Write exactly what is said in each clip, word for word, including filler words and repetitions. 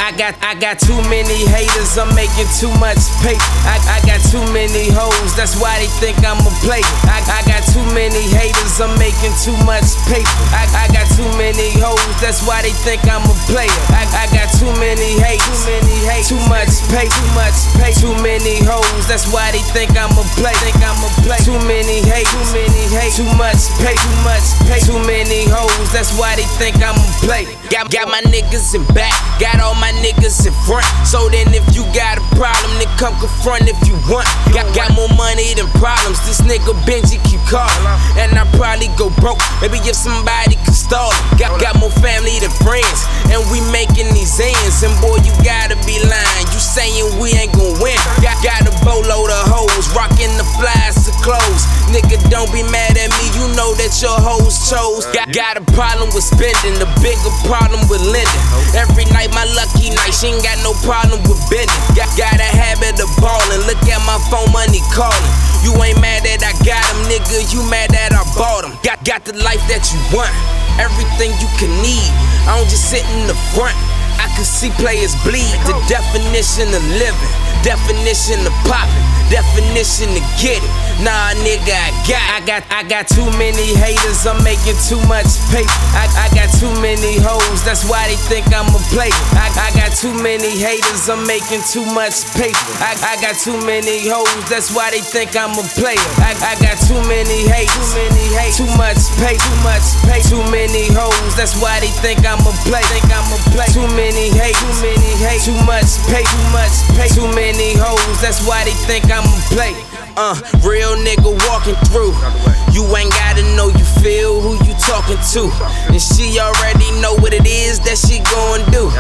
I got, I got too many haters, I'm making too much paper. I, I got too many hoes, that's why they think I'm a player. I, I got too many haters, I'm making too much paper. I, I got too many hoes, that's why they think I'm a player. I, I got too many hate, too many hate, too much pay, too much pay, too many hoes, that's why they think I'm a play. Think I'm a play. Too many hate, too many hate, too much pay, too much pay, too many hoes, that's why they think I'm a play. Got, got my niggas in back, got all my niggas in front. So then if you got a problem, then come confront if you want. Got, got more money than problems, this nigga Benji keep calling, and I probably go broke, maybe if somebody could stall him. Got, got more family than friends, and we making these ends. And boy, you gotta be lying, you saying we ain't gon' win. Got, got a boatload of hoes, rocking the flies to clothes. Nigga, don't be mad at me, you know that your hoes chose. Got, got a problem with spending, a bigger problem with lending. Every night my lucky night, she ain't got no problem with bending. Got, got a habit of ballin', look at my phone money calling. You ain't mad that I got him, nigga, you mad that I bought him. Got, got the life that you want, everything you can need. I don't just sit in the front, I can see players bleed. The definition of living, definition of popping, definition to get it. Nah, nigga, I got I got, I got too many haters, I'm making too much paper. I, I got too many hoes, that's why they think I'm a player. I, I got too many haters, I'm making too much paper. I, I got too many hoes, that's why they think I'm a player. I, I got too many hate, too many hate, too much pay, too much pay, too many hoes, that's why they think I'm a play. Think I'm a play. Too many hate, too many hate, too much pay, too much pay, too many hoes, that's why they think I'm a play. Uh, real nigga walking through. You ain't gotta know you feel who you talking to. And she already know what it is that she gon' do.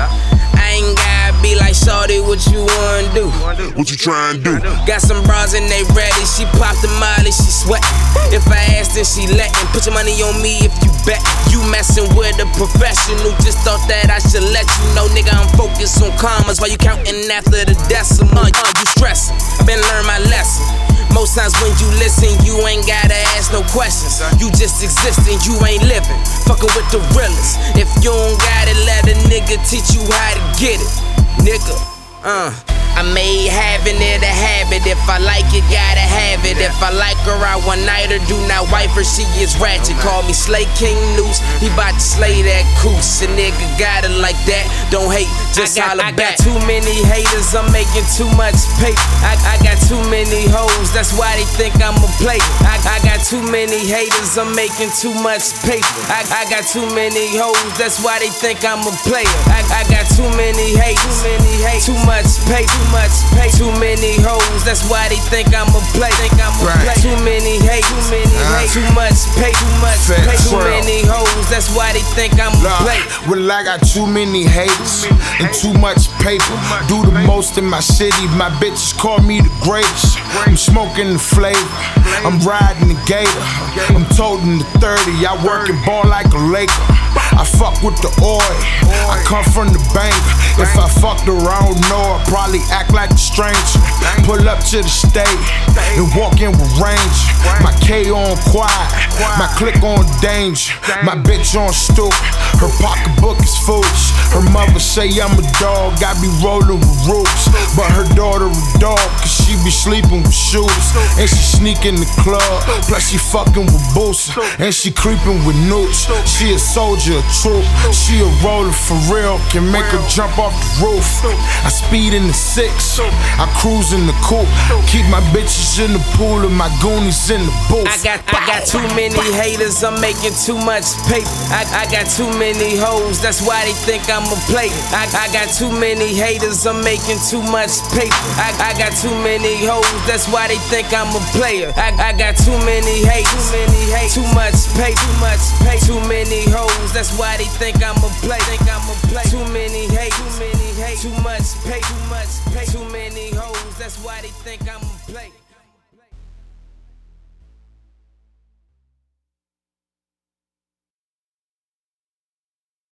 I ain't gotta be like, shawty, what you wanna do? What you tryin' do? Got some bras and they ready, she popped the molly, she sweat. If I asked then she lettin', put your money on me if you bet. You messin' with a professional, just thought that I should let you know. Nigga, I'm focused on commas while you counting after the decimal. Uh, you stressin', I been learn my lesson. Most times when you listen, you ain't gotta ask no questions. You just existing, you ain't living. Fuckin' with the realest. If you don't got it, let a nigga teach you how to get it. Nigga, uh I made having it a habit. If I like it, gotta have it. If I like her, I one night her. Do not wife her, she is ratchet. Call me Slay King Noose, he bout to slay that goose. A nigga got it like that, don't hate, just holler back. I got too many haters, I'm making too much paper. I, I got too many hoes, that's why they think I'm a player. I, I got too many haters, I'm making too much paper. I, I got too many hoes, that's why they think I'm a player. I, I got too many hate, too many hate, too much pay, too much pay, too many hoes, that's why they think I'm a play. Think I'm a play. Too many hate, too many hate, too much pay, too much pay, too many hoes, that's why they think I'm a play. Well, I got too many haters and too much paper. Do the most in my city, my bitches call me the greatest. I'm smoking the flavor, I'm riding the gator, I'm toting the thirty, I work and ball like a Laker. I fuck with the oil, I come from the bank. If I fucked around, no, I'd probably act like a stranger. Pull up to the state and walk in with range. My K on quiet, my click on danger. My bitch on stupid, her pocketbook is foolish. Her mother say I'm a dog, I be rolling with roots. But her daughter a dog, cause she be sleeping with shooters. And she sneak in the club, plus she fucking with Boosie. And she creeping with newts. She a soldier, a troop. She a roller for real, can make her jump off the roof. I speed in the six, I cruise in the coupe. Keep my bitches in the pool and my goonies in the booth. I got, I got too many haters, I'm making too much paper. I, I got too many hoes, that's why they think I'm a player. I, I got too many haters, I'm making too much paper. I, I got too many hoes, that's why they think I'm a player. I, I got too many hate, too many hate, too much pay, too much pay, too many hoes, that's why they think I'm a play. Think I'm a play. Too many hate, too many hate, too much pay, too much pay, too many hoes, that's why they think I'm a play.